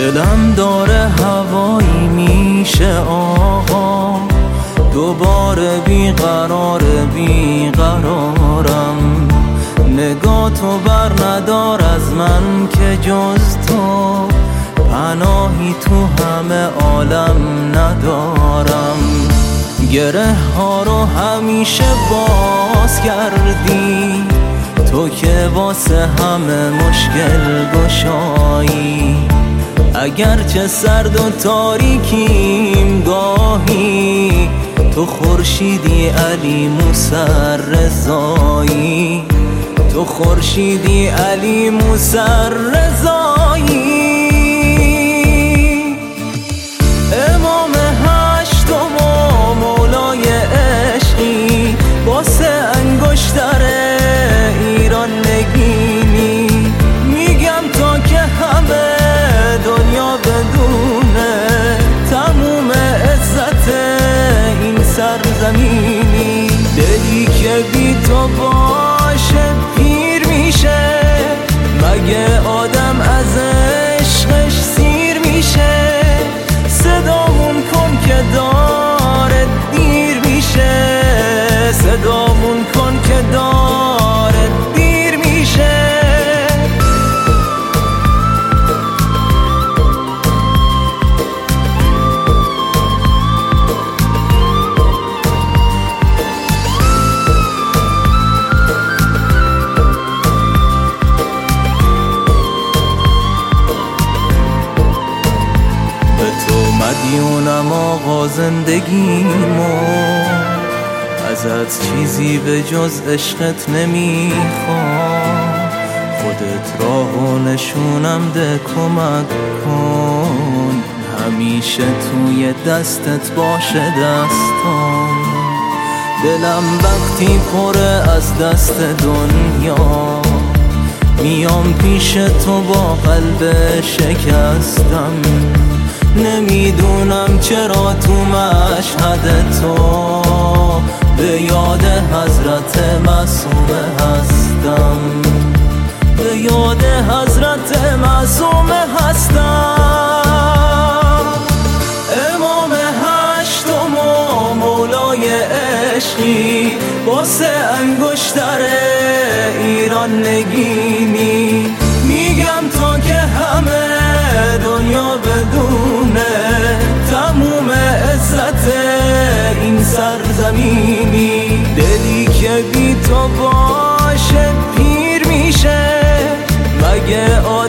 دلم داره هوایی میشه آقا، دوباره بیقرارم. نگاه تو بر ندار از من که جز تو پناهی تو همه عالم ندارم. گره ها رو همیشه باز کردی تو که واسه همه مشکل گشایی. اگرچه سرد و تاریکیم گاهی، تو خورشیدی علی موسی رضایی، تو خورشیدی علی موسی رضایی. امام هشتم و مولای عشقی، واسه انگشتر ایران نگینی. میگم تا که همه دنیا بدونه تموم عزت این سرزمینی. دلی که بی تو باشه پیر میشه، مگه آدم از عشقش سیر میشه؟ صدامون کن که داره دیر میشه، صدامون کن که داره دیر میشه. مدیونم آقا زندگیمو، ازت چیزی به جز عشقت نمیخوام. خودت راهو نشونم ده کمک کن، همیشه توی دستت باشه دستم. دلم وقتی پره از دست دنیا، میام پیش تو با قلب شکستم. نمیدونم چرا تو مشهد تو به یاد حضرت معصومه هستم، به یاد حضرت معصومه هستم. امام هشتم و مولای عشقی، واسه انگشتر ایران نگینی. میگم تا که همه دنیا بدونه تموم عزت این سرزمینی. دلی که بی تو باشه پیر میشه، مگه